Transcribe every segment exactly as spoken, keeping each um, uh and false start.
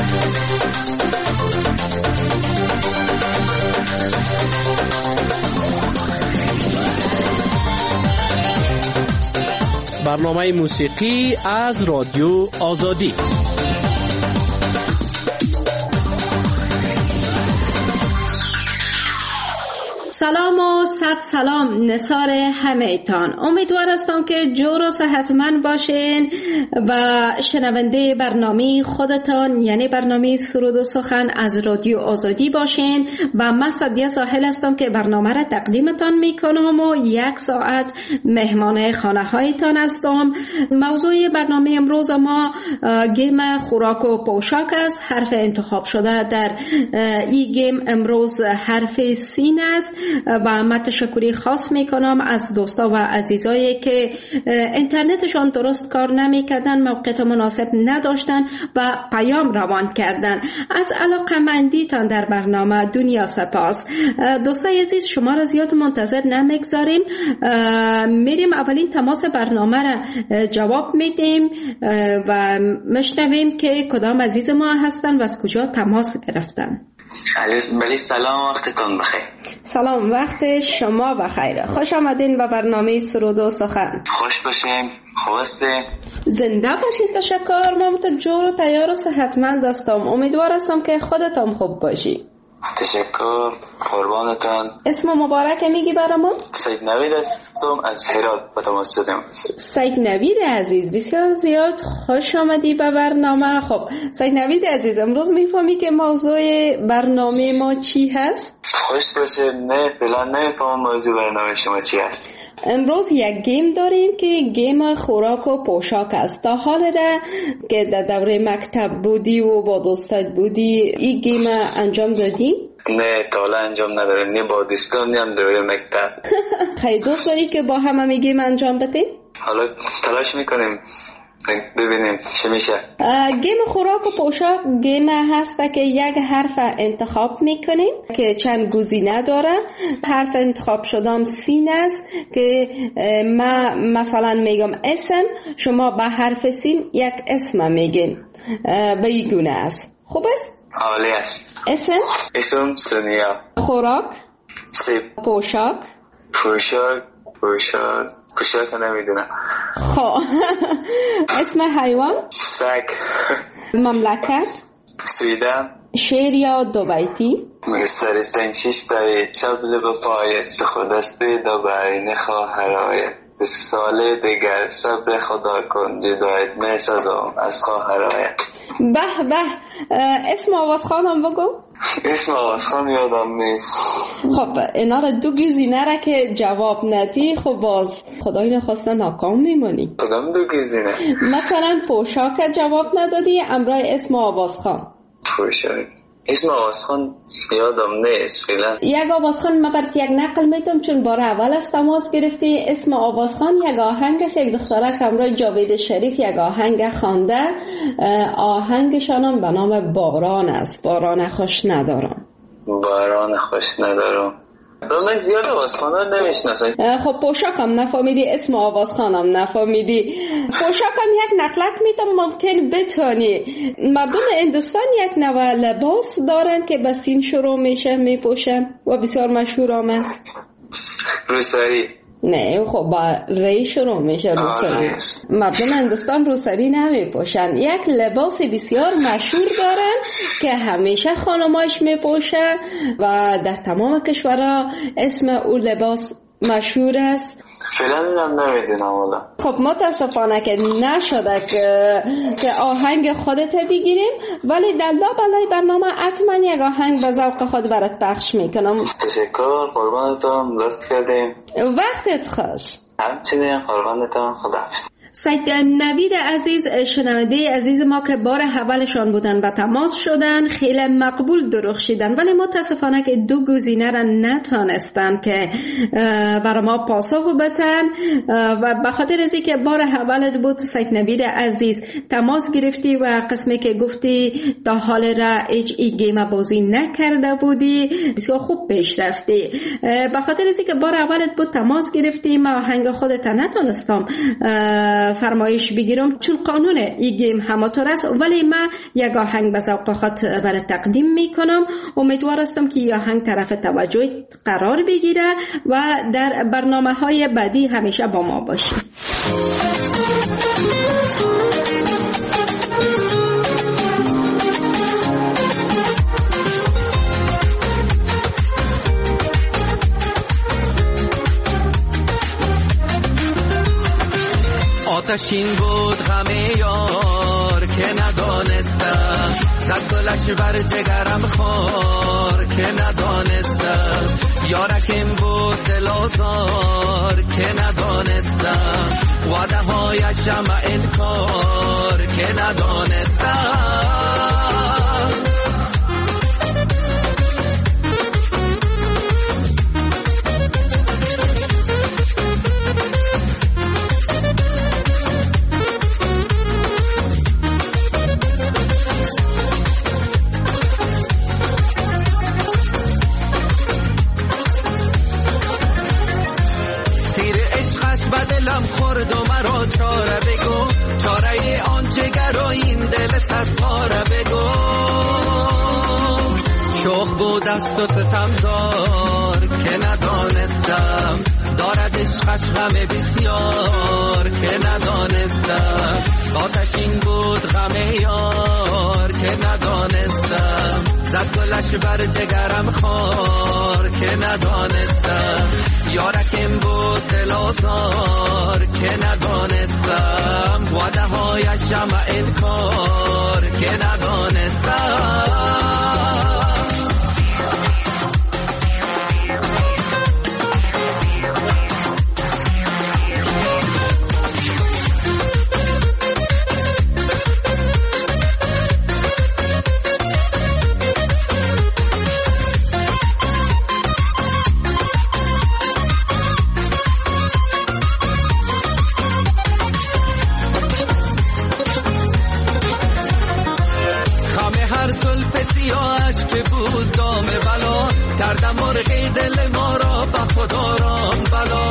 برنامه موسیقی از رادیو آزادی. سلام و صد سلام نثار همه‌تان. امیدوار هستم که جور و صحتمند باشین و شنونده برنامه خودتان یعنی برنامه سرود و سخن از رادیو آزادی باشین و من سعدیه ساحل هستم که برنامه را تقدیمتان میکنم و یک ساعت مهمان خانه هایتان هستم. موضوع برنامه امروز ما گیم خوراک و پوشاک است. حرف انتخاب شده در این گیم امروز حرف سین است و من تشکری خاص میکنم از دوستا و عزیزایی که اینترنتشان درست کار نمیکردن، موقعیت مناسب نداشتن و پیام روان کردن. از علاقه‌مندیتان در برنامه دنیا سپاس. دوستای عزیز شما را زیاد منتظر نمیگذاریم، میریم اولین تماس برنامه را جواب میدیم و مشنویم که کدام عزیز ما هستن و از کجا تماس گرفتن. بله سلام، وقتتون بخیر. سلام، وقت شما بخیر. خوش آمدین به برنامه سرود و سخن. خوش باشین. خواسته زنده باشین. تشکر. من تو جور و تیار و صحتمند هستم. امیدوار هستم که خودتان خوب باشی. تشکر، قربانتان. اسم مبارک میگی برای ما؟ سید نوید هستم، از هرات به تماس شدم. سید نوید عزیز بسیار زیاد خوش آمدی به برنامه. خب سید نوید عزیز امروز میفهمی که موضوع برنامه ما چی هست؟ خوش باشه. نه فعلا نمیفهمم موضوع برنامه شما چی هست. امروز یک گیم داریم که گیم خوراک و پوشاک است. تا حال را که در دوره مکتب بودی و با دوستات بودی این گیم انجام دادی؟ نه تا حالا انجام ندارم، نه با دوستان نه هم دوره مکتب. خیلی دوست داری که با هم هم گیم انجام بدیم؟ حالا تلاش میکنیم ببینیم چه میشه. گیم خوراک و پوشاک گیم هست که یک حرف انتخاب میکنیم که چند گزینه داره. حرف انتخاب شدم سین است که ما مثلا میگم اسم، شما به حرف سین یک اسم میگین. به این گونه است. خوب است؟ عالی است. اسم؟ اسم سونیا. خوراک؟ سیب. پوشاک؟ پوشاک پوشاک پوشاک نمیدونم. خب اسم حیوان؟ سگ. مملکت؟ سویدن. شعر یا دو بیتی؟ سر سنگشیش داری چبل به پایت خودسته دو برین خواهرای دو ساله دیگر صبر خدا کن جدایت می سازم از خواهرای. به به. اسم آوازخان هم بگو. اسم آوازخان یادم نیست. خب اینا را دو گزینه را که جواب ندی خب باز خدای نخواسته ناکام میمونی. کدام دو گزینه؟ مثلا پوشاک جواب ندادی، امرای اسم آوازخان. پوشاک اسم آوازخان یادم نیست فعلا. یک آوازخان من برات یک نقل میتونم چون بار اول از تماس گرفتی. اسم آوازخان یک آهنگ است. یک دخترک همراه جاوید شریف یک آهنگ خوانده. آهنگشانم به نام باران است. باران خوش ندارم. باران خوش ندارم. من زیاد آوازخانان نمیشناسم. خب پوشاکم نفهمیدی، اسم آوازخانم نفهمیدی. پوشاکم یک نقلک میتونم ممکن بتونی. مردم هندوستان یک نوع لباس دارن که به سین شروع میشه میپوشن و بسیار مشهور هم است. روسری. نه خب با ری شروع میشه روسری. مردم هندوستان روسری نمیپوشن. یک لباس بسیار مشهور دارن که همیشه خانمایش میپوشن و در تمام کشورها اسم اون لباس مشهور است. فعلا اینم نمیدونم والا. خب متاسفانه که نشده که, که آهنگ خودت بگیریم، ولی در لابلای برنامه حتما یک آهنگ به ذوق خود برات پخش میکنم. تشکر، قربانتون. لطف کردیم. وقتت خوش. همچنین قربانتون. خداحافظ. سید نوید عزیز شنونده عزیز ما که بار اولشان بودن و تماس شدن خیلی مقبول درخشیدن، ولی متاسفانه که دو گزینه را نتانستن که برای ما پاسخ بدن و به خاطر از اینکه بار اولت بود سید نوید عزیز تماس گرفتی و قسمی که گفتی تا حال را هیچ ای گیم بازی نکرده بودی بسیار خوب پیش رفتی. به خاطر از اینکه بار اولت بود تماس گرفتی ما آهنگ خودت نتونستم فرمایش بگیرم، چون قانون این گیم همطور است، ولی من یک آهنگ به ذوق خاطر برای تقدیم میکنم. امیدوار هستم که این آهنگ طرف توجه قرار بگیره و در برنامه های بعدی همیشه با ما باشه. آتشین بود غم یار که ندانستم، زد گلش بر جگرم خار که ندانستم، یارکم بود دل آزار که ندانستم، وعده هایشم انکار که ندانستم. خورد و مرا چاره بگو، چاره آن جگر و این دل صد پاره بگو. شوخ بود است و ستمدار که ندانستم، دارد عشقش غم بسیار که ندانستم. آتشین بود غم یار که ندانستم، زد گلش بر جگرم خار که ندانستم، یارکم بود دل آزار که ندانستم، وعده هایشم انکار که ندانستم. کردم مرغی دل ما را به خدا رام بلا،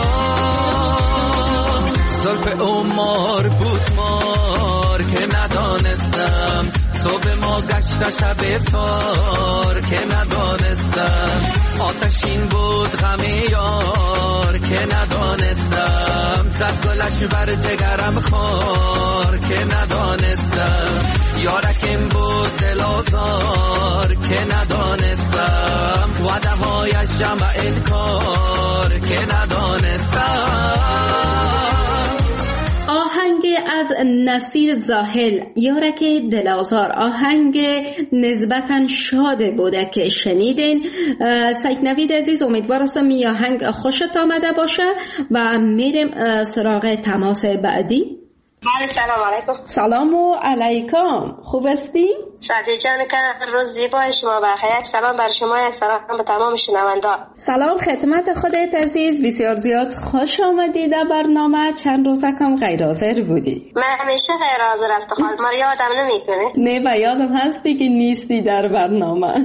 زلف عمر بود مار که ندانستم، صبح ما گشت شب تار که ندانستم. آتشین بود غم یار که ندانستم، زد گلش بر جگرم خار که ندانستم، یارکم بود دل آزار که ندانستم، وعده هایشم انکار که ندانستم. آهنگ از نصیر زاهل، یارک دلازار، آهنگ نسبتاً شاد بوده که شنیدین. سید نوید عزیز، امیدوار هستم این آهنگ خوشت آمده باشه و میریم سراغ تماس بعدی. بله، سلام علیکم. سلام و علیکم، خوب هستی؟ سعدی جان که روز زیبای شما بخیر. یک سلام بر شما، یک سلام به تمام شنوندگان. سلام خدمت خودت عزیز، بسیار زیاد خوش آمدی در برنامه. چند روز کم غیر حاضر بودی؟ من همیشه غیر حاضر هستم، خالد ما یادم نمیکنه. نه و یادم هستی که نیستی در برنامه.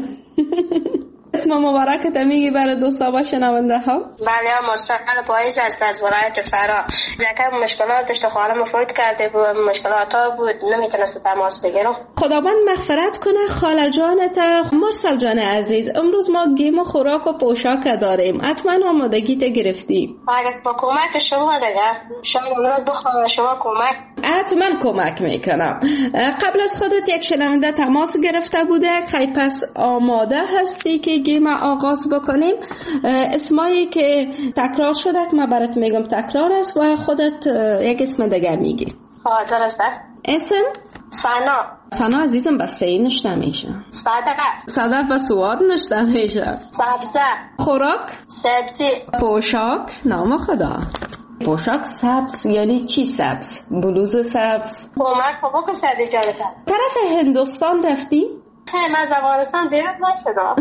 اسم مبارکت میگی برای دوستا و شنونده ها؟ بله، مرسل پاییز است از ولایت فرا. یکم مشکلات داشت، خالم فوت کرده بود، مشکلات ها بود، نمیتونست تماس بگیرم. خداوند مغفرت کنه خاله جانت. مرسل جان عزیز، امروز ما گیم و خوراک و پوشاک داریم، حتما آمادگیت گرفتی؟ اگر با کمک شما دیگه شاید امروز بخوام شما کمک. حتما کمک میکنم. قبل از خودت یک شنونده تماس گرفته بوده، خیلی پس آماده هستی که گیم آغاز بکنیم؟ اسمایی که تکرار شده که من برات میگم تکرار است و خودت یک اسم دیگه میگی. ها درسته. اسم؟ سنا. سنا عزیزم بس سی نشته میشه. صدقه. صدق و سواد نشته میشه. سبزه. خوراک؟ سبزی. پوشاک؟ نام خدا. پوشاک سبز یعنی چی سبز؟ بلوز سبز؟ کمک بابا که سعدی جان کرد. طرف هندوستان رفتی؟ خیلی از افغانستان بیرون نشدم.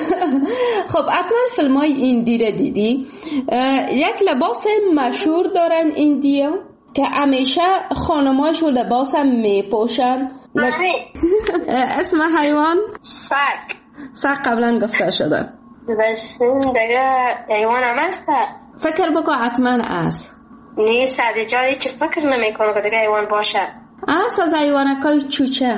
خب حتما فیلم های ایندی رو دیدی. یک لباس مشهور دارن ایندیا که همیشه خانماشو لباس هم میپوشن. لب... اسم حیوان؟ سگ. سگ قبلا گفته شده. بس دیگه حیوان هم هست. فکر بکن حتما است. نه ساده جایی چه فکر نمیکنه که دیگه حیوان باشه. از از حیوانکای چوچه.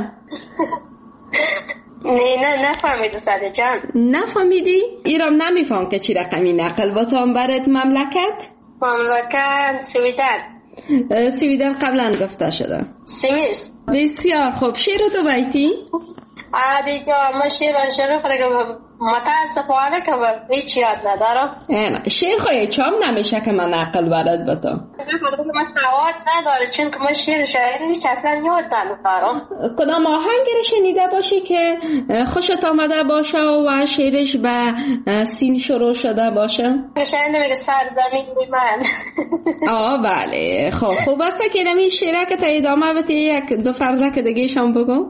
نه نه نفهمیدی ساده جان. نفهمیدی؟ ایرام نمیفهم که چی رقمی نقل باتان برد مملکت؟ مملکت سویدن. سویدن قبلا گفته شده. سوئیس. بسیار خوب. شیر تو بیتی؟ عادی جا ما شیر و شیر خود که متاسفانه که هیچ یاد ندارم. شیر خواهی چام نمیشه که من نقل برد باتم. من سواد نداره چون که من شیر شاعری هیچ اصلا یاد ندارم. کدام آهنگی رو شنیده باشی که خوشت آمده باشه و شیرش به سین شروع شده باشه؟ شنیده میگه سرزمین من. آه بله. خب خوب است که نمی شیره که تا ادامه بتی یک دو فرزه که دیگه شام بگو.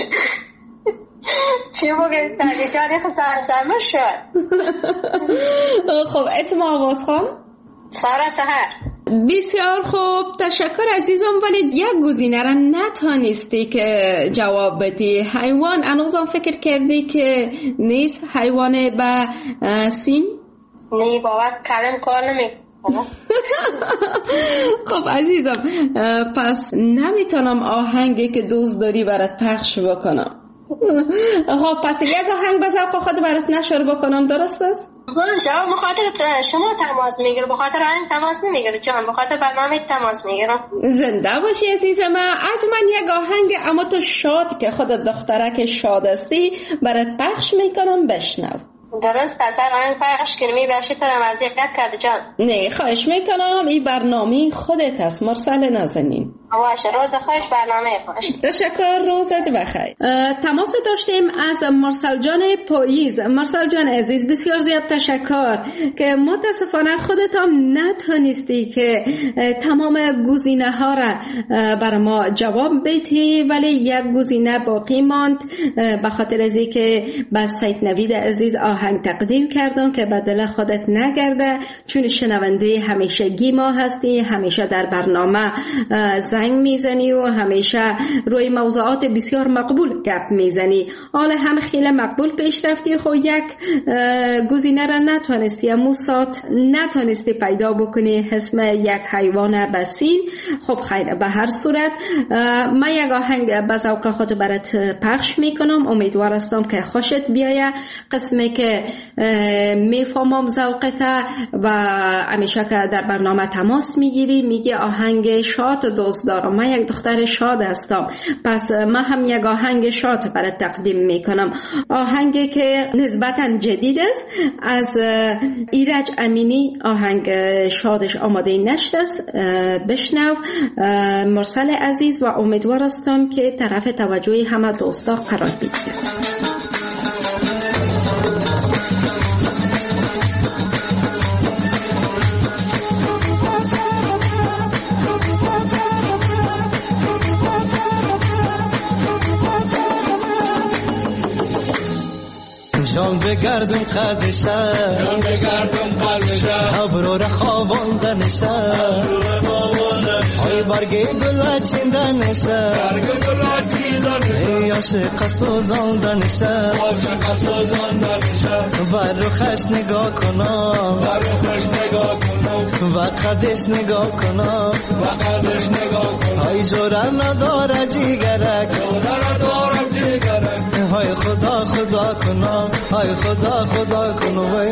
چی بگه تاگه جانی خسار سرمه شد. خب اسم آواز خان؟ سارا سهر. بسیار خوب تشکر عزیزم، ولی یک گزینه را نتانستی که جواب بدی. حیوان انوزم فکر کردی که نیست حیوان به سین؟ نه بابا کلم کار نمی خب عزیزم پس نمیتونم آهنگی که دوست داری برات پخش بکنم. خب پس یک آهنگ به ذوق خود برات نشر بکنم، درست است؟ شما بخاطر شما تماس میگیره، بخاطر آهنگ تماس نمیگیره جان، بخاطر برنامه تماس میگیرم. زنده باشی عزیز من. از من یک آهنگ اما تو شاد که خودت دخترک شاد هستی برات پخش میکنم، بشنو. درست اصلا آهنگ پخش کنمی بخشی ترم از یک قد کرده جان. نه خواهش میکنم، این برنامه خودت هست مرسل نازنین. باشه روز خوش برنامه خوش. تشکر، روزت بخیر. تماس داشتیم از مرسل جان پاییز. مرسل جان عزیز بسیار زیاد تشکر که متاسفانه خودت هم نتونستی که تمام گزینه ها را بر ما جواب بدی، ولی یک گزینه باقی ماند به خاطر از اینکه با سید نوید عزیز آهنگ تقدیم کردم که به دل خودت نگرده، چون شنونده همیشگی ما هستی، همیشه در برنامه زنگ میزنی و همیشه روی موضوعات بسیار مقبول گپ میزنی. حالا هم خیلی مقبول پیش رفتی، خب یک گزینه را نتونستی، امو سات نتونستی پیدا بکنی اسم یک حیوان بسین. خب خیر، به هر صورت من یک آهنگ به ذوق خود برات پخش میکنم، امیدوار هستم که خوشت بیایه. قسمی که میفهمم ذوقت و همیشه که در برنامه تماس میگیری میگی آهنگ شاد دوست دارم، من یک دختر شاد هستم، پس من هم یک آهنگ شاد برات تقدیم میکنم. آهنگی که نسبتا جدید است از ایرج امینی، آهنگ شادش آماده نشد است. بشنو مرسل عزیز و امیدوار هستم که طرف توجه همه دوستا قرار بگیرد. جان بگردم قدشه جان بگردم قدشه ابرو را خوابانده نشه ای برگی گل چینده نشه برگی گل چینده نشه ای عاشق سوزانده نشه عاشق سوزانده نشه بر روخش نگاه کنم بر روخش نگاه کنم و قدش نگاه کنم و قدش نگاه کنم ای جوره نداره جیگرک جوره نداره جیگرک های خدا خدا کنم های خدا خدا کنم.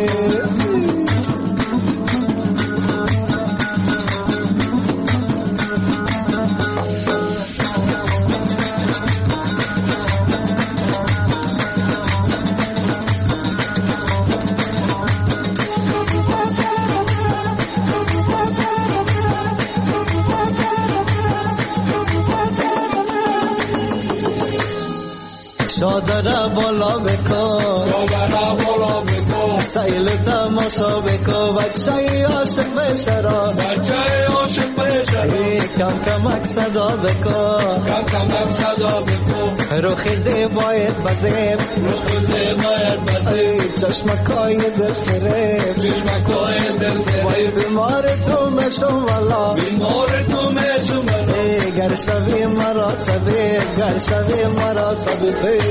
شادره بالا بکن شادره بالا بکن سیل تماشا بکن بچه عاشق بشرا بچه عاشق بشرا کم کمک صدا بکن کم کمک صدا بکن روخ زیبایت بزیب روخ زیبایت بزیب چشمکای دل فریب چشمکای دل فریب بیمار تو مشم والا بیمار تو مشم والا گر شوی مرا طبیب گر شوی مرا طبیب.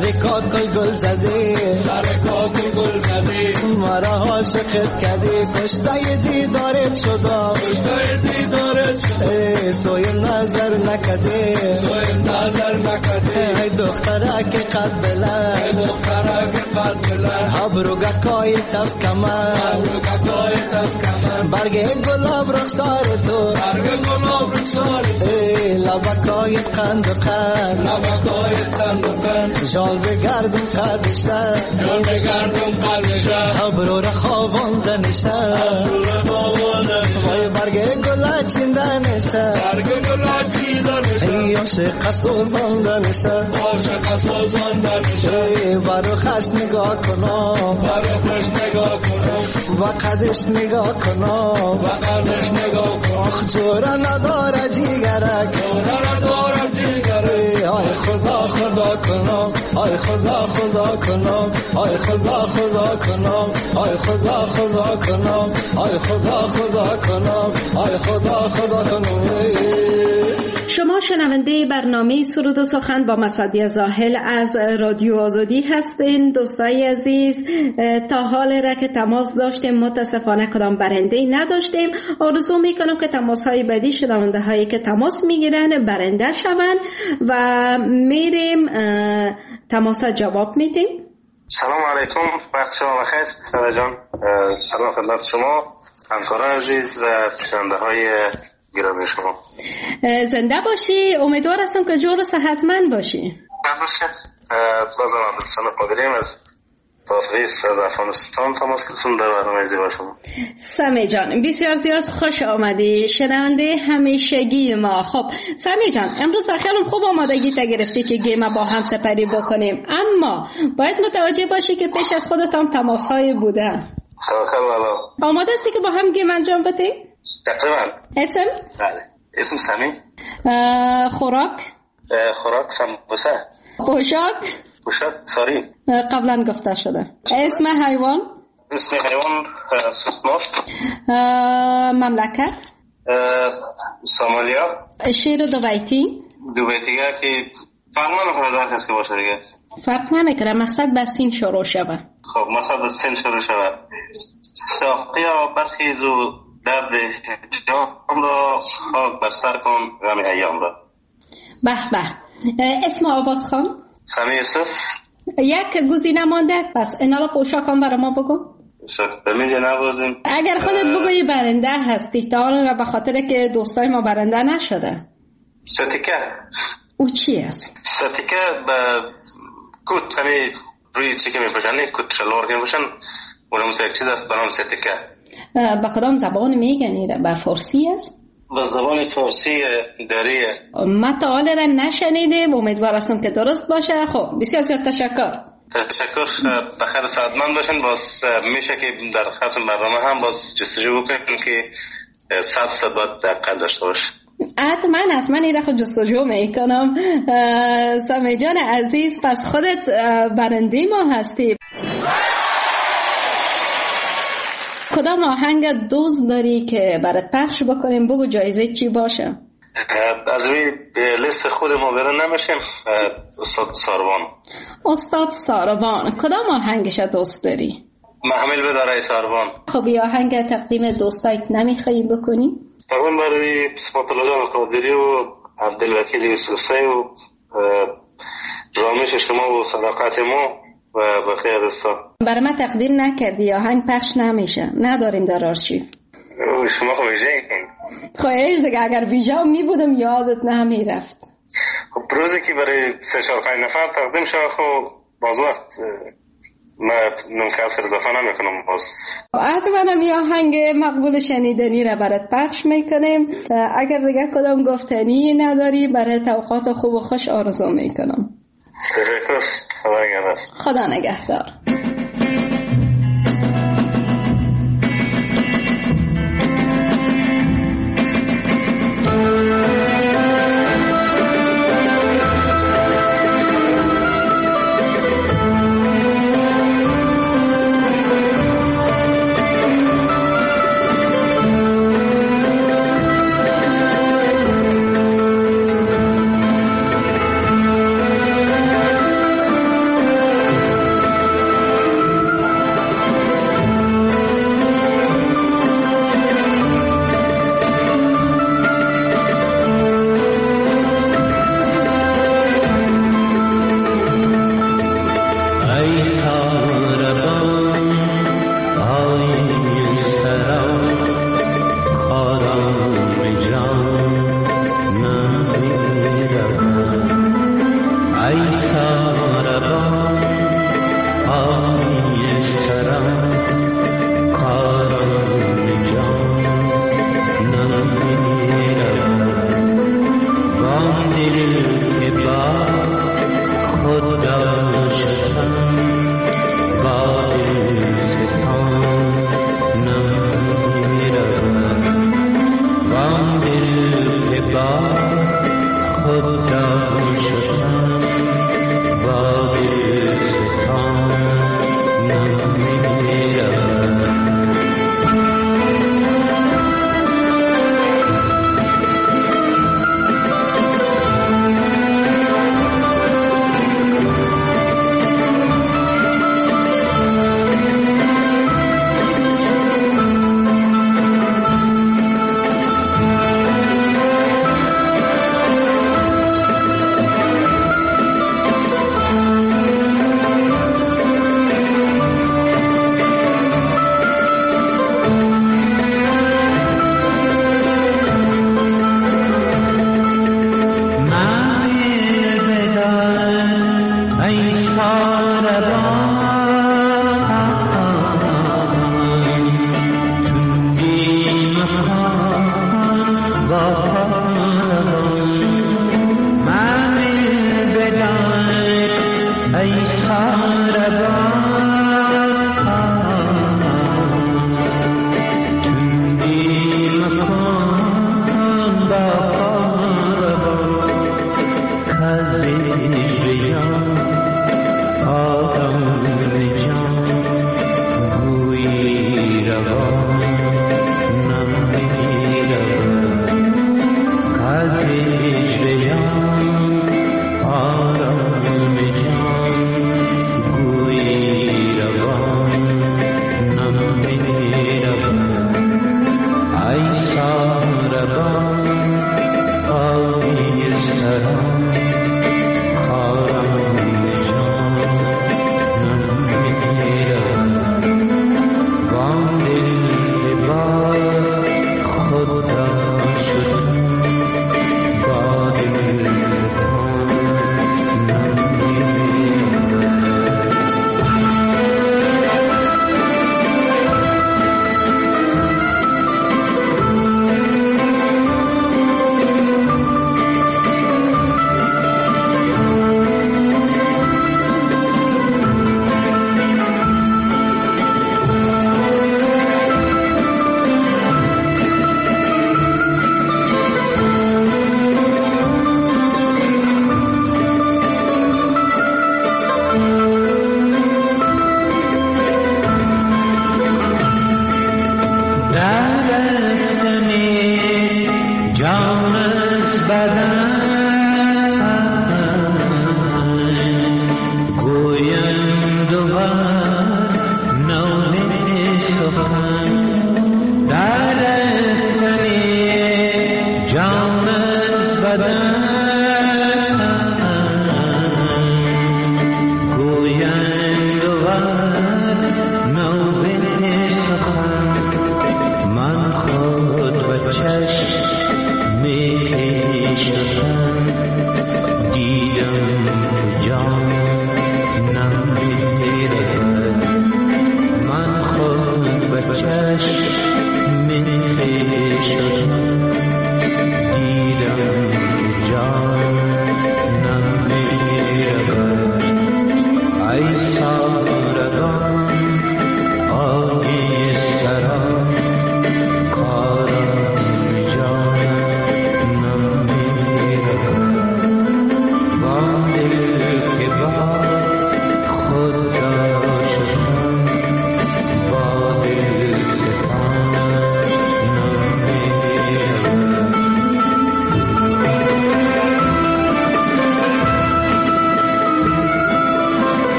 سر کاکل گل زدی سر کاکل گل زدی مرا عاشقت کردی کشته دیدارت شدم کشته دیدارت شدم سوی نظر نکردی سوی نظر نکردی ای دختره که قد بلند ای دختره که قد بلند ابروگا کای تاس کمر ابروگا کای تاس کمر برگ گلاب رخسار تو برگ گلاب رخسار تو ای لبکای قند و قند لبکای قند و قند جال بگردم قدشه جال بگردم قدشه ابرو را خوابانده نشه ابرو را خوابانده نشه وای برگ گلا چینده نشه برگ گلا چینده نشه ای عاشق سوزانده نشه عاشق سوزانده نشه ای برو خش نگاه کنم برو خش نگاه کنم و قدش نگاه کنم و قدش نگاه کنم آخ جوره نداره جیگرک جوره نداره جیگرک آی خدا خدا کنم آی خدا خدا کنم آی خدا خدا کنم آی خدا خدا کنم آی خدا خدا کنم آی خدا خدا کنم. شما شنونده برنامه سرود و سخن با مصدی زاهل از رادیو آزادی هستین. دوستای عزیز، تا حال را که تماس داشتیم متاسفانه کدام برنده نداشتیم. آرزو میکنم که تماس های بعدی شنونده هایی که تماس میگیرن برنده شون و میریم تماس جواب میدیم. سلام علیکم، وقت شما بخیر ساده جان. سلام خدمت شما همکاران عزیز و شنونده های گرامی شما. زنده باشی، امیدوار هستم که جور و صحتمند باشی. باشه. بازم عبدالسلام قادریم از تافریس از افغانستان تماس گرفتم در برنامه زیبا شما. سمی جان بسیار زیاد خوش آمدی، شنونده همیشگی ما. خب سمی جان، امروز بخیرم خوب آمادگی تا گرفتی که گیم با هم سپری بکنیم، اما باید متوجه باشی که پیش از خودت هم تماس های بوده. توکل والا. آماده هستی که با هم گیم انجام بدیم؟ تقریبا. اسم؟ بله. اسم سمی. خوراک؟ خوراک سمبوسه. پوشاک؟ پوشاک ساری. قبلا گفته شده. اسم حیوان؟ اسم حیوان سوسمار. مملکت؟ سومالیا. شعر دو بیتی؟ دو بیتیه که فرق نمیکنه در کسی باشه دیگه. فرق نمیکنه، مقصد به سین شروع شود. خب مقصد به سین شروع شود. ساقیا برخیز و درد جام را خاک بر سر کن غم ایام را. به به. اسم آواز خان؟ سمی یوسف. یک گزینه مانده، پس اینا رو پوشاکم برای ما بگو. شاید بمینجا نوازیم. اگر خودت بگویی برنده هستی، تا حالا به خاطر که دوستای ما برنده نشده. ستیکه. او چی است؟ ستیکه به کت همی روی چی که می پوشن، کت شلوار که می پوشن، اونم تو یک چیز است برام ستیکه. با کدام زبان میگنی؟ به فارسی است؟ به زبان فارسی دریه. ما تا حال را نشنیدیم، امیدوار هستم که درست باشه. خب بسیار زیاد تشکر. تشکر، بخیر سعادتمند باشین. باز میشه که در ختم برنامه هم باز جستجو بکنیم که صد صد باید دقیق داشته باشه. حتما حتما این را خود جستجو میکنم. سمی جان عزیز، پس خودت برنده ما هستی. کدام آهنگ دوست داری که برات پخش بکنیم؟ بگو جایزه چی باشه. از روی لیست خود ما برن نمیشیم. استاد ساروان. استاد ساروان، کدام آهنگش دوست داری؟ محمل بداره ساروان. خب این آهنگ تقدیم دوستایت نمیخوایی بکنی؟ تقدیم برای صفات الله جان قادری و عبدالوکیل یوسفی و جامعه شما و صداقت ما و بقیه دوستان. برای ما تقدیم نکردی، آهنگ پخش نمیشه، نداریم در آرشیو. شما خب ویژه این خواهیش دیگه، اگر ویژه می بودم یادت نمیرفت. خب روزی که برای سه چهار پنج نفر تقدیم شد، خب باز وقت ما منکسر اضافه نمیکنم. باز حتما یه آهنگ مقبول شنیدنی را برات پخش میکنیم. اگر دیگه کدام گفتنی نداری، برای توقعات خوب و خوش آرزو میکنم. تشکر. خدا نگهدار. خدا نگهدار.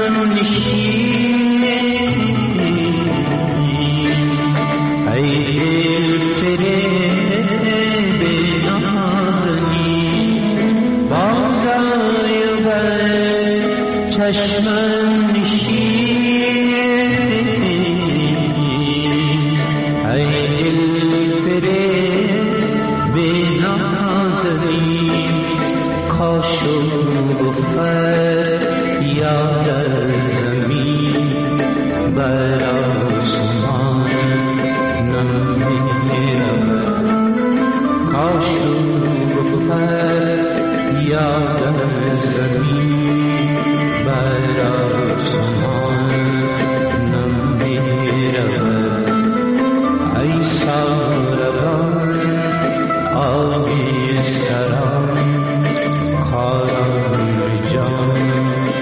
نشین ای دل فریب نازنی بالای بر چشمم نشین ای دل فریب نازنی کاش و بفر یاد زمین بر آسمان نمیرود کاش و بفر یاد زمین بر آسمان نمیرود ای ساربان آبی سران خارم جان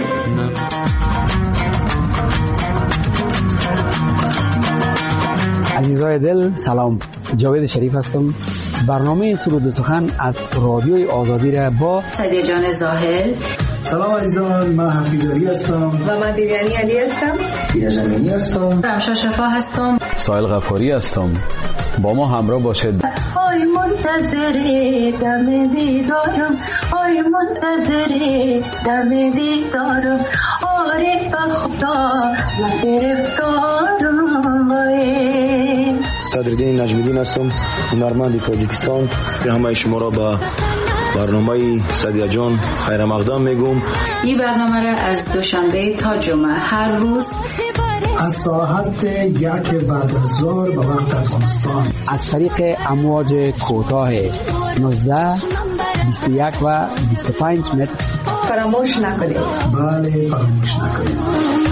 عزیزای دل سلام، جاوید شریف هستم. برنامه سرود و سخن از رادیوی آزادی را با سعدیه جان زاهل. سلام عزیزان، من حفیظ علی هستم و من دیویانی علی هستم. دینا جمینی هستم. رمشا شفا هستم. سایل غفاری هستم. با ما همراه باشید. آی منتظر دم دیدارم، آی منتظر دم دیدارم، عارف خدا من گرفتارم. صدرالدین نجمیدین هستم، هنرمند تاجیکستان. به همه شما را با برنامه سعدیه جان خیر مقدم میگم. این برنامه را از دوشنبه تا جمعه هر روز از ساعت یک بعد از ظهر به وقت افغانستان از طریق امواج کوتاه نوزده، بیست و یک و بیست و پنج متر فراموش نکنید. بله فراموش نکنید.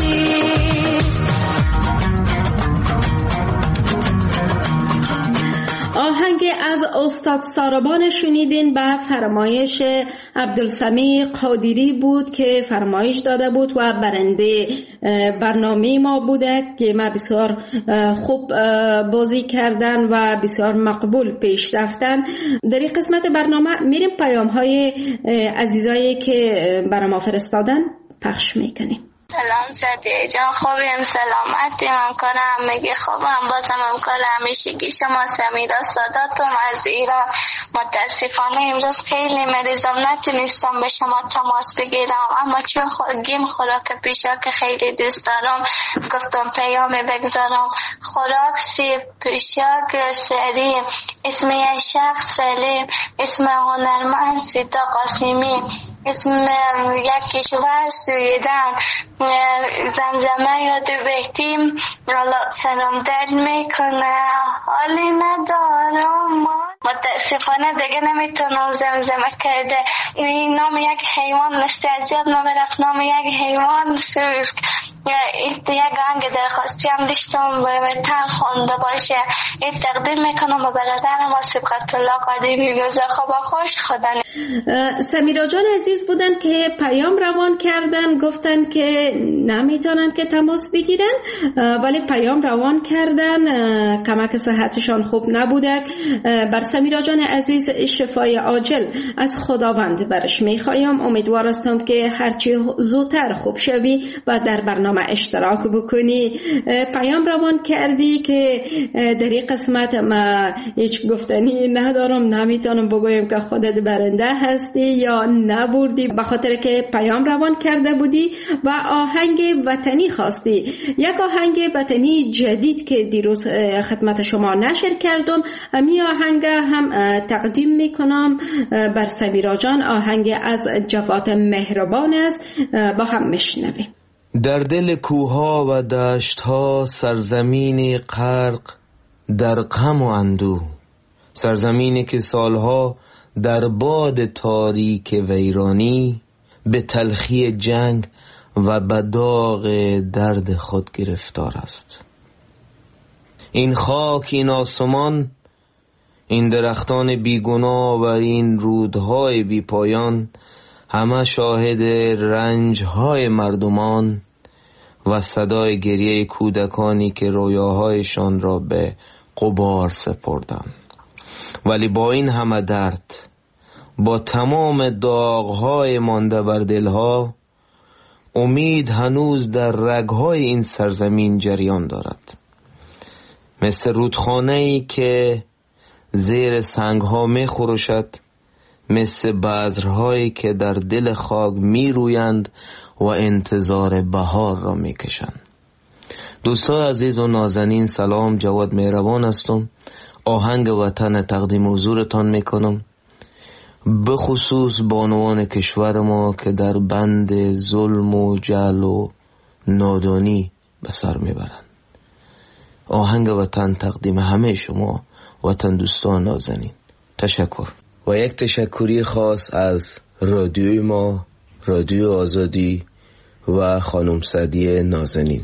آهنگ از استاد ساربان شنیدین به فرمایش عبدالسمیع قادری بود که فرمایش داده بود و برنده برنامه ما بوده که ما بسیار خوب بازی کردن و بسیار مقبول پیش رفتن. در این قسمت برنامه میریم پیام های عزیزایی که برای ما فرستادن پخش میکنیم. سلام سعدیه جان، خوبیم؟ سلامتیم؟ امکان همگی خوبم؟ بازم امکان همیشگی شما سمیرا ساداتم از ایران. متاسفانه امروز خیلی مریضم، نتونستم به شما تماس بگیرم، اما چون گیم خوراک پیشاک خیلی دوست دارم گفتم پیام بگذارم. خوراک سیب پیشاک سری، اسم یک شخص سلیم، اسم هنرمند سیتا قاسمی، اسم یک کشور سویدن، زمزمه یاد بهتیم سلام درد میکنه حالی ندارم. متاسفانه دیگه نمیتونم زمزمه کرده. این نام یک حیوان مثل ازیاد ما برفت نام یک حیوان سوز. یک آهنگ درخواستی هم داشتم به تن خونده باشه. این تقدیم میکنم به برادرم و سبقت الله قدیمی گذار خوب خوش خدا. سمیرا جان عزیز بودن که پیام روان کردن، گفتن که نمیتونن که تماس بگیرن ولی پیام روان کردن، کمک صحتشان خوب نبوده. بر سمیرا جان عزیز شفای عاجل از خداوند برش میخوایم. امیدوار هستم که هرچی زودتر خوب شوی و در برنامه اشتراک بکنی. پیام روان کردی که در این قسمت ما هیچ گفتنی ندارم، نمیتونم بگویم که خودت برنده هستی یا نبردی، به خاطر که پیام روان کرده بودی و آهنگ وطنی خواستی. یک آهنگ وطنی جدید که دیروز خدمت شما نشر کردم، همین آهنگ هم تقدیم میکنم بر سمیرا جان. آهنگ از جواد مهربان است، با هم میشنویم. در دل کوها و دشتها سرزمین غرق در غم و اندوه، سرزمینی که سالها در باد تاریک ویرانی به تلخی جنگ و به داغ درد خود گرفتار است. این خاک، این آسمان، این درختان بیگناه و این رودهای بی پایان همه شاهد رنجهای مردمان و صدای گریه کودکانی که رویاهایشان را به غبار سپردند. ولی با این همه درد، با تمام داغهای مانده بر دلها، امید هنوز در رگهای این سرزمین جریان دارد. مثل رودخانه‌ای که زیر سنگها می خروشد، مثل بذرهایی که در دل خاک می رویند و انتظار بهار را می کشند. دوستان عزیز و نازنین، سلام، جواد مهربان هستم. آهنگ وطن تقدیم حضورتان می کنم، به خصوص بانوان کشور ما که در بند ظلم و جهل و نادانی به سر می برند. آهنگ وطن تقدیم همه شما وطن دوستان نازنین. تشکر. و یک تشکری خاص از رادیوی ما، رادیو آزادی و خانم سعدیه نازنین.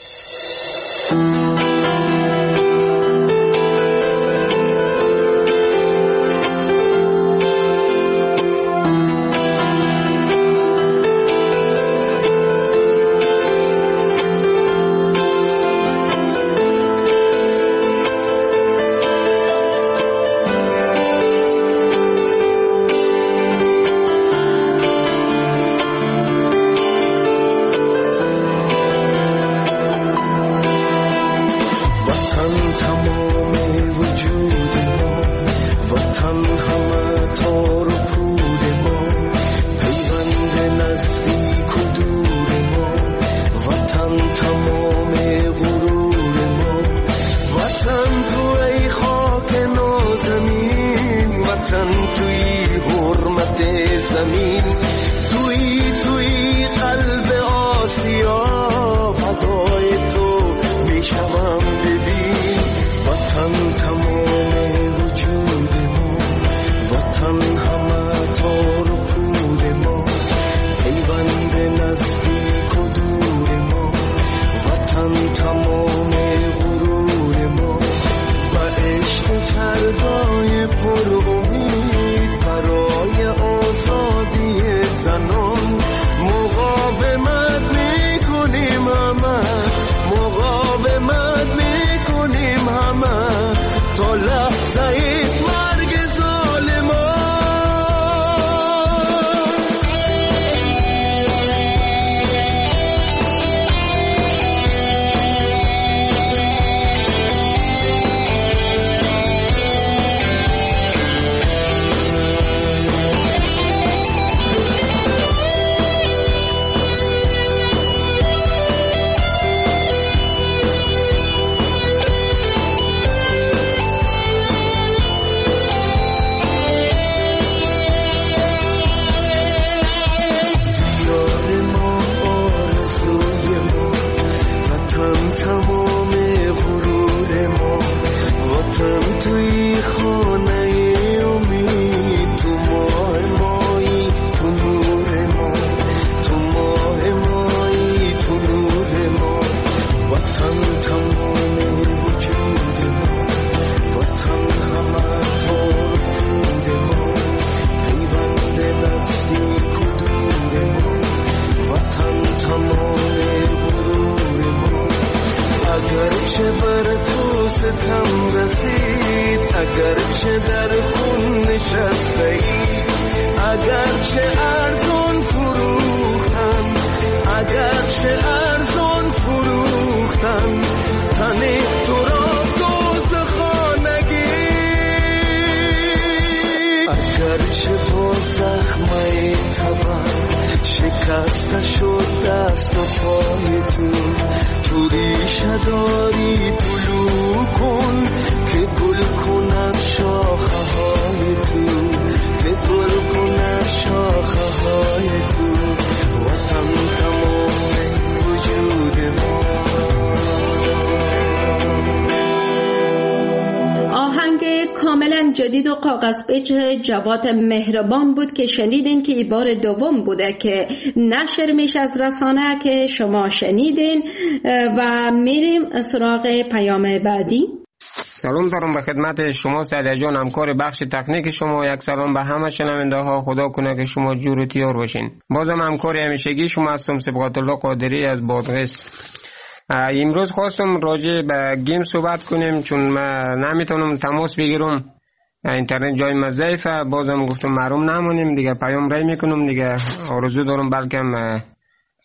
جدید و کاغذ پیچ جواد مهربان بود که شنیدین که این بار دوم بوده که نشر میشه از رسانه که شما شنیدین. و میریم سراغ پیام بعدی. سلام دارم به خدمت شما سعدیه جان، همکار بخش تکنیک شما. یک سلام به همه شنونده ها، خدا کنه که شما جور و تیار باشین. بازم همکار همیشگی شما هستم، سبقت الله قادری از بادغیس. امروز خواستم راجع به گیم صحبت کنیم چون من نمیتونم تماس بگیرم، اینترنت جای ما ضعیفه. بازم گفتم محروم نمونیم دیگه، پیام رای میکنم دیگه. آرزو دارم بلکم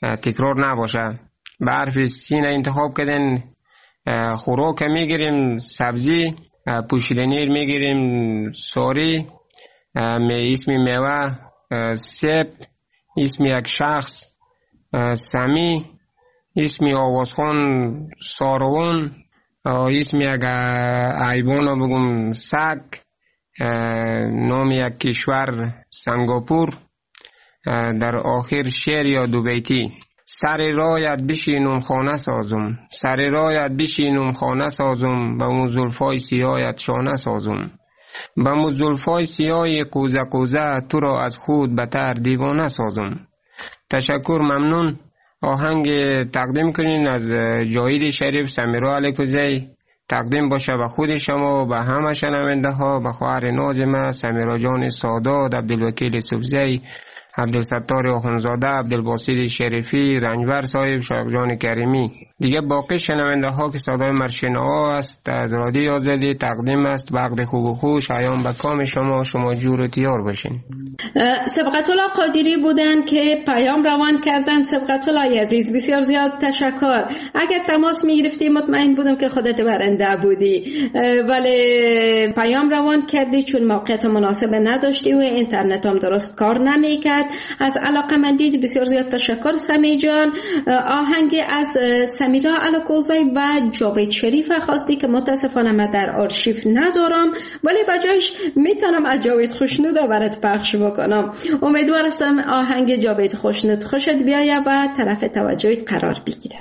تکرار نباشه. به حرف سین انتخاب کردن. خوراک میگیریم سبزی، پوشیدنی میگیریم ساری، اسم میوه سیب، اسم یک شخص سمی، اسم آوازخان سارون، اسم یک حیوان بگم سگ، نام یک کشور سنگاپور، در آخر شعر یا دو بیتی. سر رایت بشینم خانه سازم، سر رایت بشینم خانه سازم، به اون زلفای سیاهت شانه سازم، به اون زلفای سیاه قوزه قوزه تو را از خود بتر دیوانه سازم. تشکر، ممنون. آهنگ تقدیم کنین از جاوید شریف سمیرا علیکوزی، تقدیم باشه به خود شما و به همه شنونده ها، به خواهر نازمه سمیرا جان سادات، عبدالوکیل صوفزی، عبدالستار آخونزاده، عبدالباسط شریفی، رنجبر صاحب، شایق جان کریمی. دیگه باقی شنونده ها که صدای مرشین ها است از رادیوی آزادی تقدیم است. وقت خوب و خوش ایام به کام شما، شما جور و تیار باشین. سبقت الله قادری بودن که پیام روان کردن. سبقت الله عزیز بسیار زیاد تشکر. اگر تماس می گرفتی مطمئن بودم که خودت برنده بودی، ولی پیام روان کردی چون موقعیت مناسب نداشتی و اینترنت هم درست کار نمی کرد. از علاقمندی بسیار زیاد تشکر سمی جان. آهنگ از سمیرا علیکوزی و جاوید شریف خواستی که متاسفانه من در آرشیو ندارم، ولی بجایش میتونم از جاوید خوشنود برات پخش بکنم. امیدوار هستم آهنگ جاوید خوشنود خوشت بیاید و طرف توجهت قرار بگیره.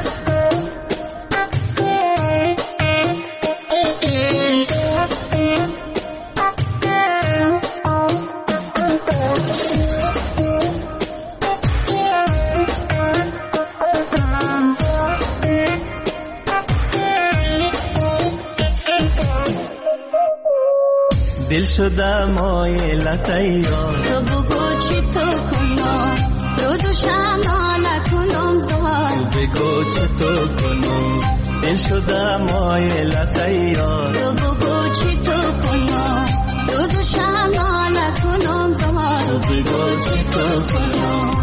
دل شده مایلت یار، تو بگو چی تو کنم روز و شب ناله کنم زار، تو بگو چی تو کنم دل شده مایلت یار، تو بگو چی تو کنم روز و شب ناله کنم زار، تو بگو چی تو کنم.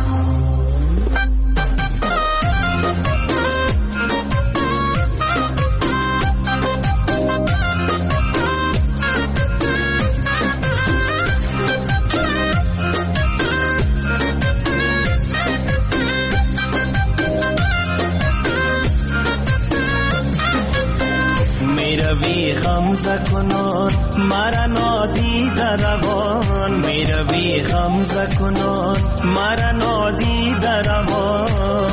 میروی غمزه کنان مرا نادیده روان، میروی غمزه کنان مرا نادیده روان،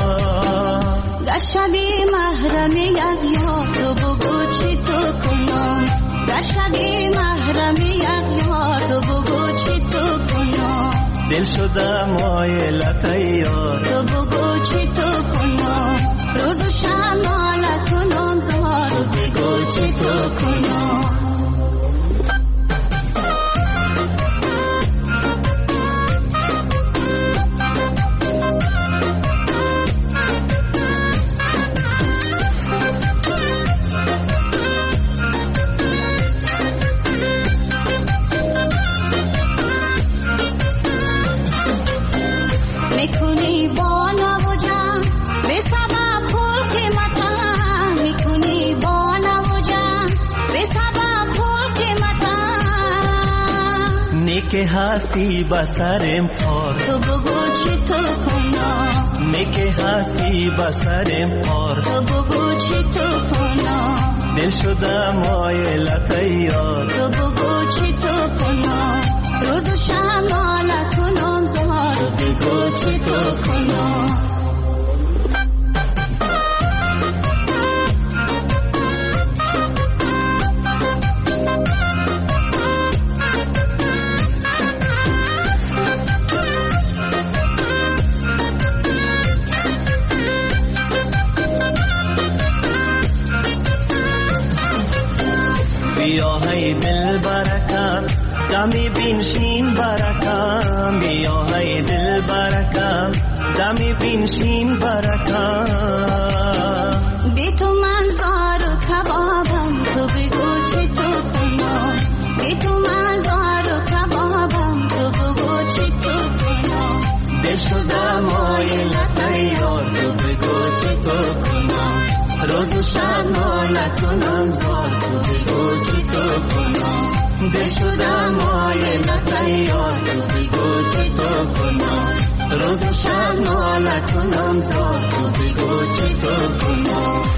گشتی محرم یک یار، تو بگو چی تو کنم گشتی محرم یک یار، تو بگو چی تو کنم دل شده مایلت یار، تو بگو چی تو کنم روز و شب ناله کنم زار، تو بگو چی تو کنم. میکنی با نوجم به سبب پول قیمتم، میکنی با نوجم به سبب پول قیمتم، نیک هستی بسرم پار، تو بگو چی تو کنم نیک هستی بسرم پار، تو بگو چی تو کنم دل شده مایلت یار، تو بگو چی تو کنم روز و شب ناله کنم زار، تو بگو چی تو کنم. بیا های دل برکم دمی بینشین برکم، بیا های دل برکم دمی بینشین برکم، بی تو من زار و کبابم، تو بگو چی تو کنم بی تو من زار و کبابم، تو بگو چی تو کنم دل شده مایلت یار، روز و شب ناله کنم زار تو بگو چی تو کنم دل شدم آینه یار تو بگو چی تو کنم روز و شب ناله کنم زار تو بگو چی تو کنم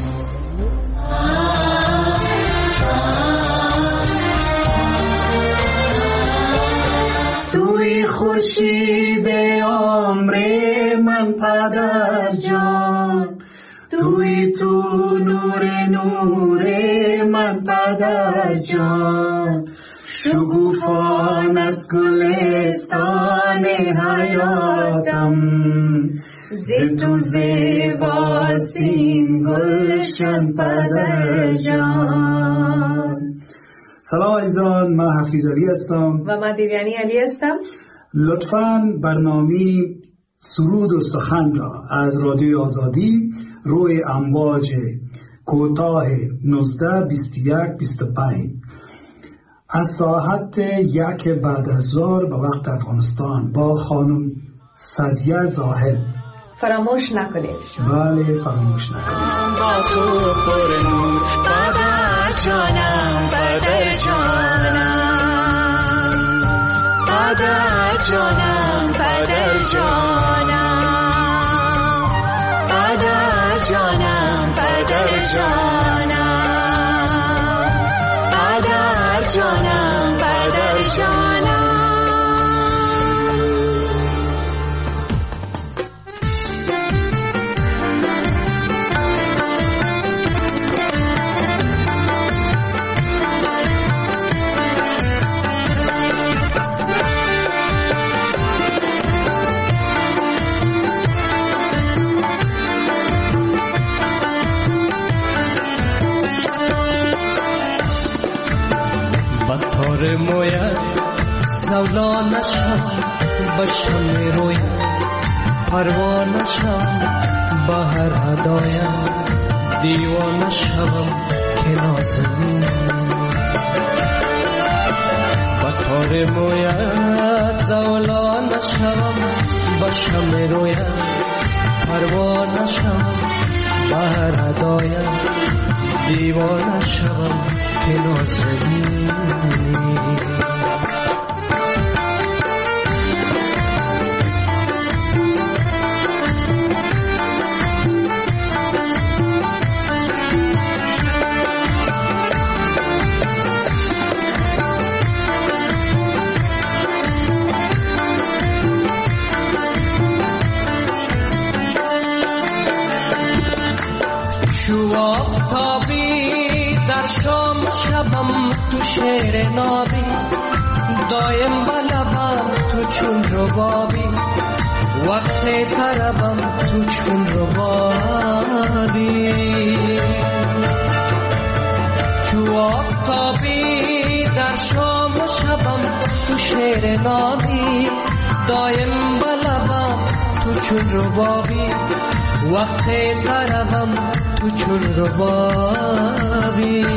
توی خورشید عمر من پدر جان توی تو نور نور من پدر جان شگوفان از گلستان حیاتم ز تو زیباستین گلشن پدر جان. سلام عزیزان، من حفیظ علی هستم و من دیویانی علی هستم. لطفاً برنامه سرود و سخن را از رادیوی آزادی روی امواج کوتاه نوزده بیست و یک بیست و پنج از ساعت یک بعد از ظهر به وقت افغانستان با خانم سعدیه زاهد فراموش نکنید. بله فراموش نکنید. با تو پر نور پدر جانم پدر جانم پدر جانم پدر جانم پدر جانم پدر جانم پدر جانم پدر جانم. مویت زولا نشم بشم رویت پروا نشم بهر هدایم دیوانه شوم که نازنین بطار مویت زولا نشم بشم رویت پروا نشم بهر هدایم دیوانه شوم که نازنین. شو آفتابی در شام شبم تو شعر نابی دایم بلبم تو چون ربابی وقت طربم تو چون ربابی شو آفتابی در شام شبم تو شعر نابی دایم بلبم تو چون ربابی وقت طربم تو چون ربابی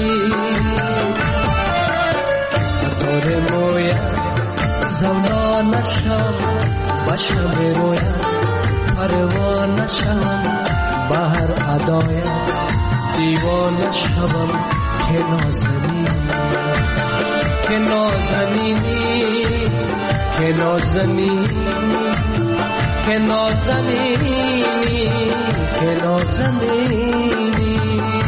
بطور مویت زولا نشم بشم رویت پروا نشم بهر ادایم دیوانه شوم که نازنین که نازنینی که نازنینی که نازنینی که نازنینی.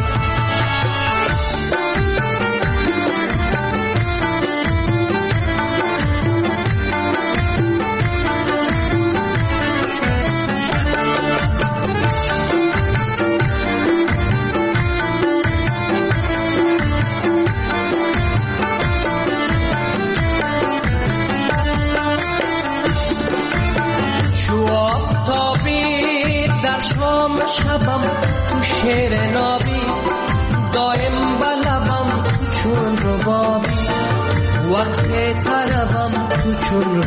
شبم تو شعر نابی دایم بلبم تو چون ربابی وقت طربم تو چون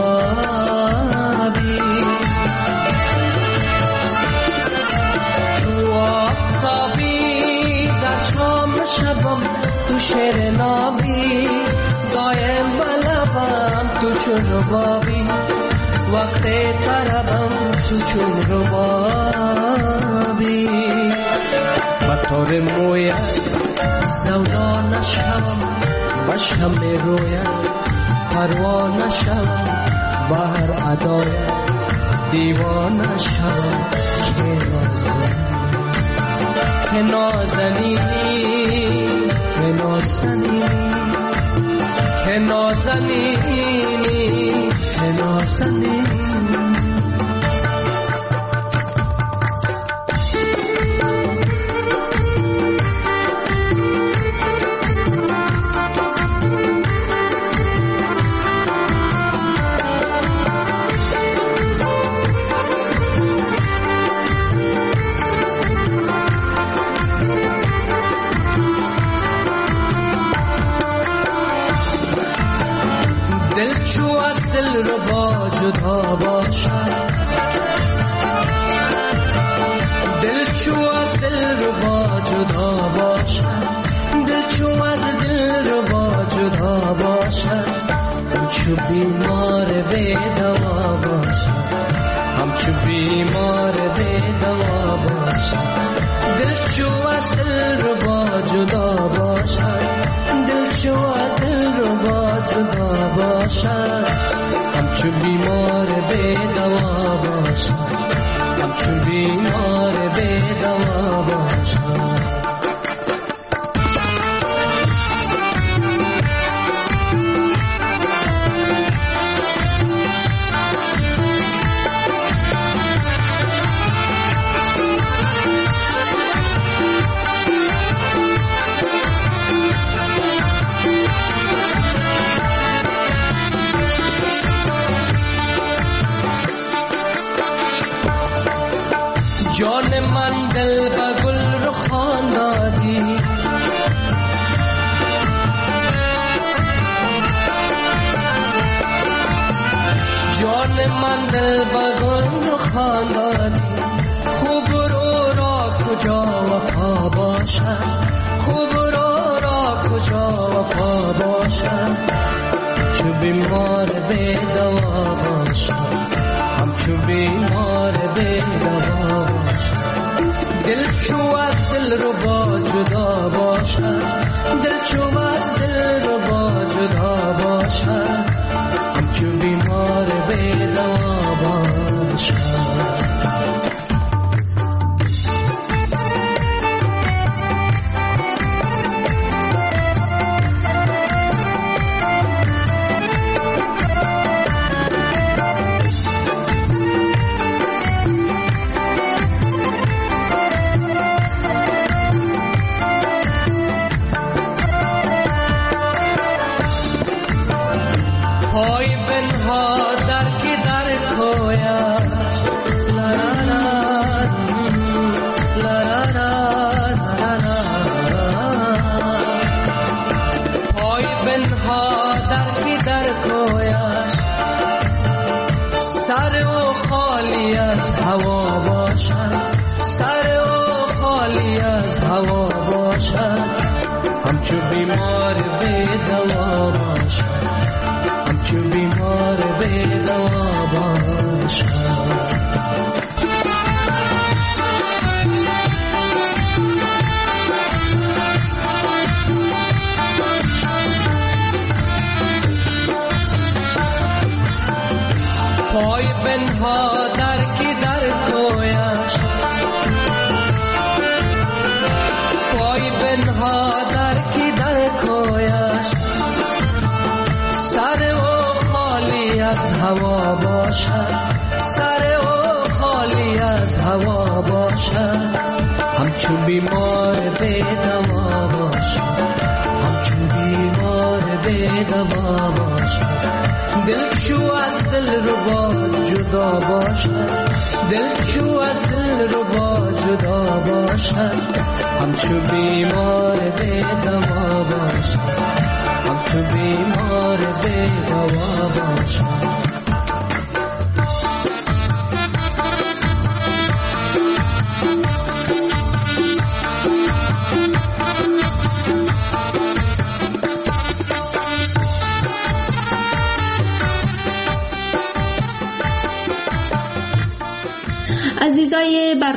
ربابی تو آفتابی در شام شبم تو شعر نابی دایم بلبم تو چون ربابی وقت طربم تو چون ربابی نور مویت سودا نشوم و شمع رویت پروا نشوم بهر ادایت دیوانه شوم که نازنینی که نازنینی که نازنینی که نازنینی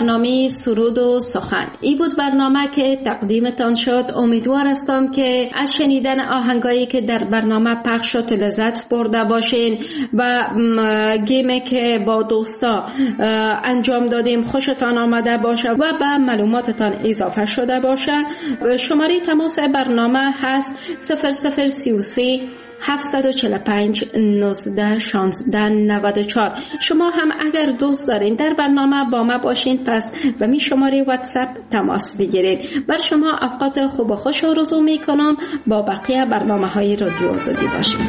برنامه سرود و سخن. این بود برنامه که تقدیمتان شد. امیدوار هستم که از شنیدن آهنگایی که در برنامه پخش شد لذت برده باشین و گیمی که با دوستا انجام دادیم خوشتان آمده باشه و به معلوماتتان اضافه شده باشه. شماره تماس برنامه هست صفر صفر سی و سه هفتصد و چهل و پنج نوزده شانزده نود و چهار. شما هم اگر دوست دارین در برنامه با ما باشین پس به می شماره واتساپ تماس بگیرید. بر شما اوقات خوب و خوش آرزو می کنم. با بقیه برنامه های رادیو آزادی باشین.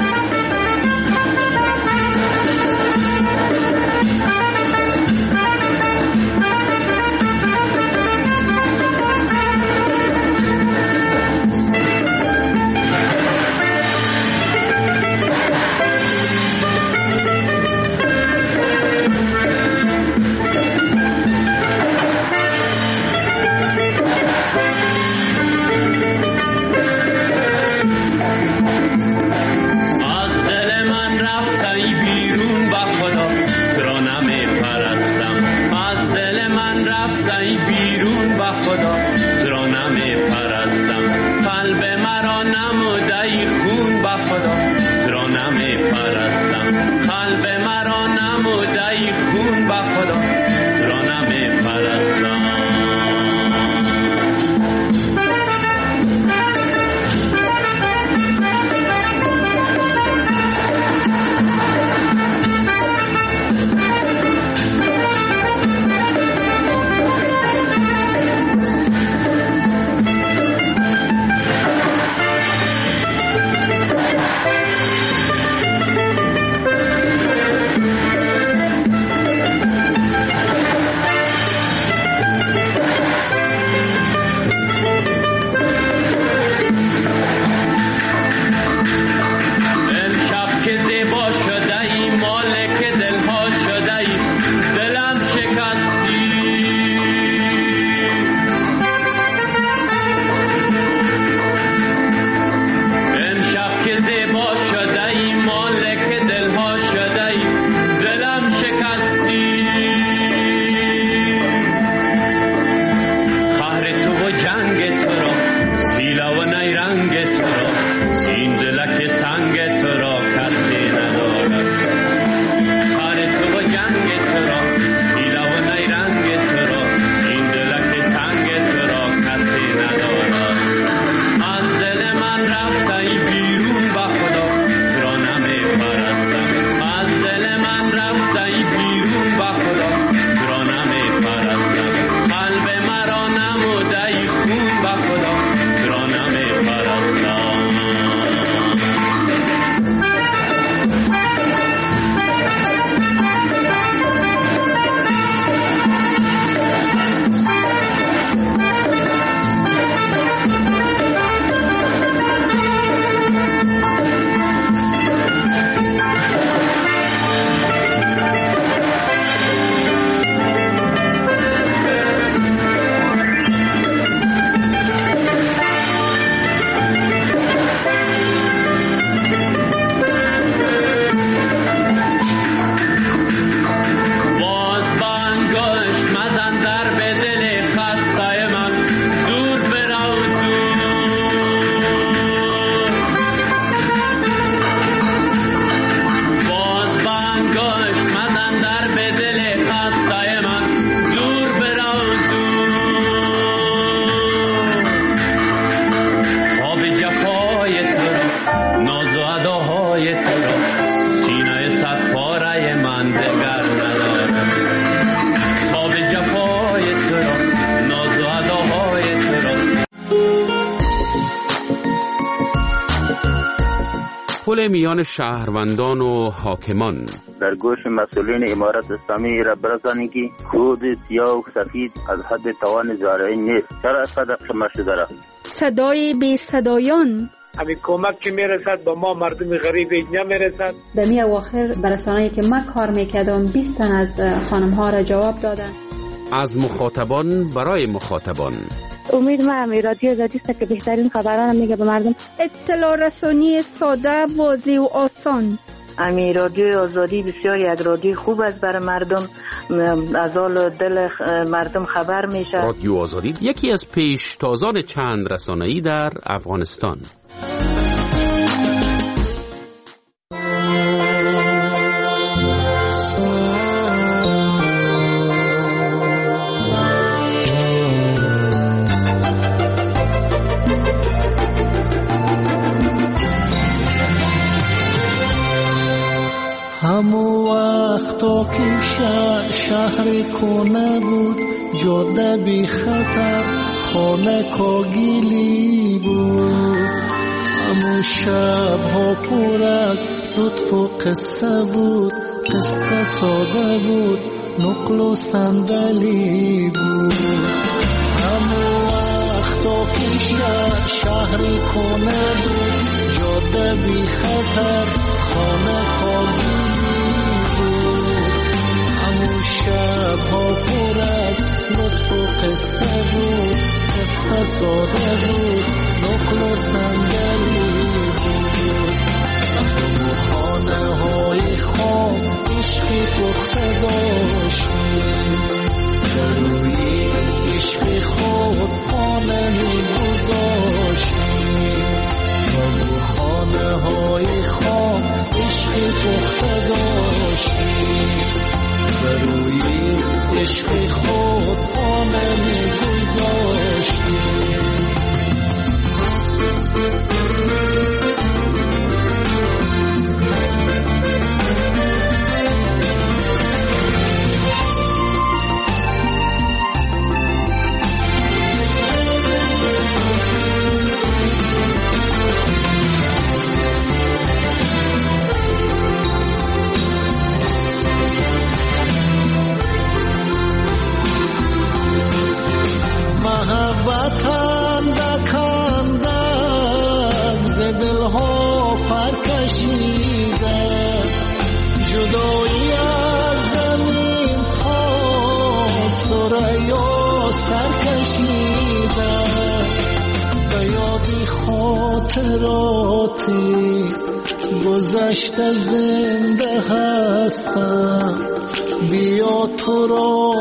پل میان شهروندان و حاکمان در گوش مسئولین امارت اسلامی را برسانی که خود سیاه و سفید از حد توان زارعین نیست. چرا صدق شما شده را صدای بی صدایان همین کمک که میرسد با ما مردم غریب اینجا میرسد. در می اواخر برسانه‌ای که من کار میکردم بیست تن از خانم ها را جواب دادن. از مخاطبان برای مخاطبان. امید ما هم رادیو آزادی است که بهترین خبران میگه به مردم. اطلاع رسانی ساده، واضح و آسان. امی رادیو آزادی بسیار یک رادیو خوب است برای مردم، از حال دل مردم خبر میشه. رادیو آزادی یکی از پیشتازان چند رسانه‌ای در افغانستان. همو وقتا که شهر, شهر کنه بود، جاده بی خطر، خانه کاگیلی بود. همو شب ها پر از لطف و قصه بود، قصه ساده بود، نقل و صندلی بود. همو وقتا که شهر, شهر کنه بود، جاده بی خطر، خانه کاگیلی بود. همون شب ها پر از لطف و قصه بود، قصه ساده بود، نقل و صندلی بود. همون خانه های خام عشقی پخته داشتیم، در روی عشق خود خانه می گذاشتیم. همون خانه های خام عشقی پخته داشتیم، در روی عشق خود خانه می گذاشتیم. محبتان دکندن ز دلها پر کشیده، جدایی از زمین تا ثریا سر کشیده. به یادی خاطراتی گذشته زنده هستم، بیا تو را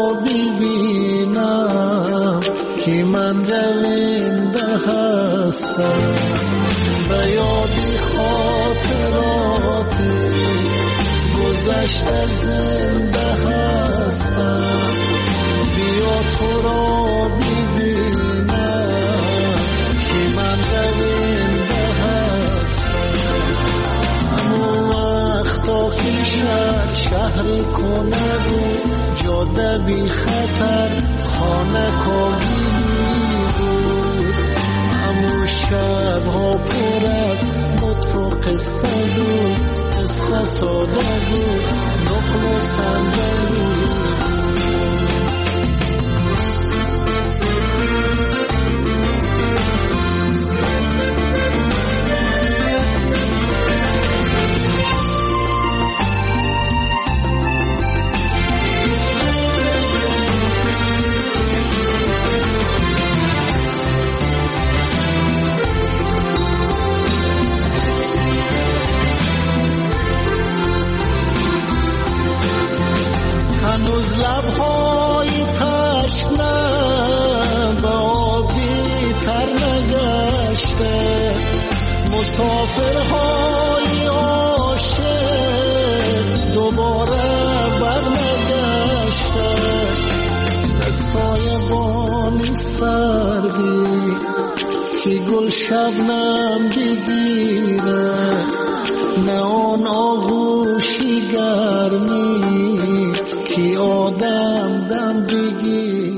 ببینم که من رونده هستم. به یادی خاطراتی گذشته زنده هستم، بیا تو را ببینم که من رونده هستم. همون وقتا که شهر شهر کنه بود، جاده بی خطر، خانه کاگیلی بود. همون شب ها پر از لطف و قصه بود، قصه ساده بود، نقل و صندلی هنوز لبهای تشنه به آبی تر نگشته، مسافرهای عاشق دوباره برنگشته. سایبانی سردی که گل شبنم بگیره، نه آن آغوشی گرمی که آدم دم بگیره.